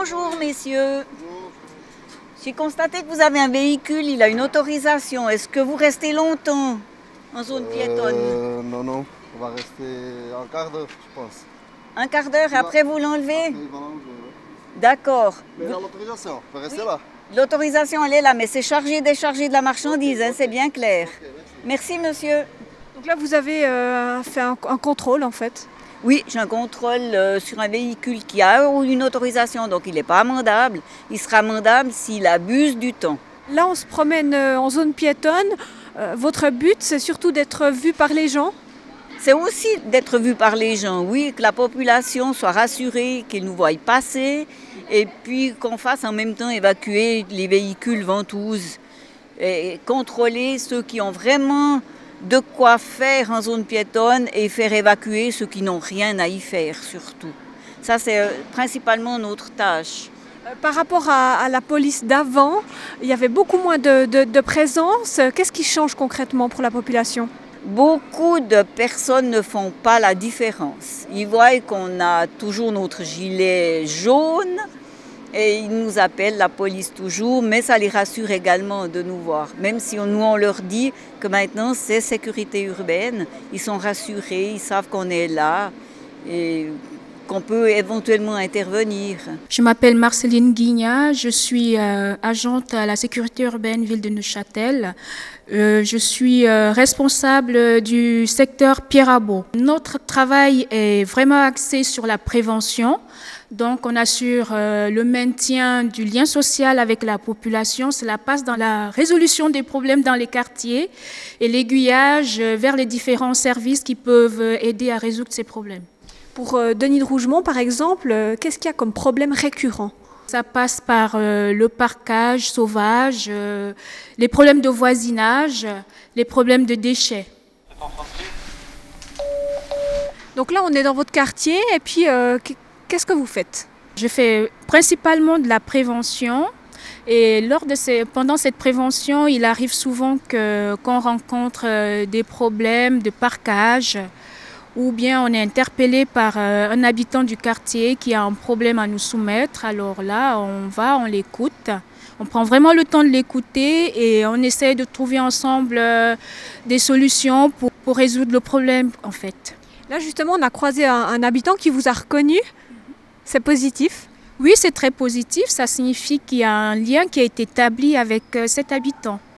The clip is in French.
Bonjour messieurs. J'ai constaté que vous avez un véhicule, il a une autorisation. Est-ce que vous restez longtemps en zone piétonne? Non, on va rester un quart d'heure, je pense. Un quart d'heure et après vous l'enlevez? Après, il va l'enlever, ouais. D'accord. Mais il a l'autorisation, on peut rester là. L'autorisation elle est là, mais c'est chargé déchargé de la marchandise, hein, c'est bien clair. Ok, Merci monsieur. Donc là, vous avez fait un contrôle en fait. Oui, j'ai un contrôle sur un véhicule qui a une autorisation, donc il n'est pas amendable. Il sera amendable s'il abuse du temps. Là, on se promène en zone piétonne. Votre but, c'est surtout d'être vu par les gens. C'est aussi d'être vu par les gens, oui, que la population soit rassurée, qu'ils nous voient passer, et puis qu'on fasse en même temps évacuer les véhicules ventouses et contrôler ceux qui ont vraiment de quoi faire en zone piétonne et faire évacuer ceux qui n'ont rien à y faire surtout. Ça, c'est principalement notre tâche. Par rapport à la police d'avant, il y avait beaucoup moins de présence. Qu'est-ce qui change concrètement pour la population ? Beaucoup de personnes ne font pas la différence. Ils voient qu'on a toujours notre gilet jaune et ils nous appellent la police toujours, mais ça les rassure également de nous voir. Même si nous on leur dit que maintenant c'est sécurité urbaine, ils sont rassurés, ils savent qu'on est là et qu'on peut éventuellement intervenir. Je m'appelle Marceline Guignat, je suis agente à la sécurité urbaine ville de Neuchâtel. Je suis responsable du secteur Pierre-Abot. Notre travail est vraiment axé sur la prévention. Donc on assure le maintien du lien social avec la population. Cela passe dans la résolution des problèmes dans les quartiers et l'aiguillage vers les différents services qui peuvent aider à résoudre ces problèmes. Pour Denis de Rougemont, par exemple, qu'est-ce qu'il y a comme problème récurrent ? Ça passe par le parquage sauvage, les problèmes de voisinage, les problèmes de déchets. Donc là, on est dans votre quartier et puis qu'est-ce que vous faites ? Je fais principalement de la prévention et pendant cette prévention, il arrive souvent qu'on rencontre des problèmes de parquage ou bien on est interpellé par un habitant du quartier qui a un problème à nous soumettre. Alors là, on l'écoute. On prend vraiment le temps de l'écouter et on essaie de trouver ensemble des solutions pour résoudre le problème en fait. Là, justement, on a croisé un habitant qui vous a reconnu. C'est positif ? Oui, c'est très positif. Ça signifie qu'il y a un lien qui a été établi avec cet habitant.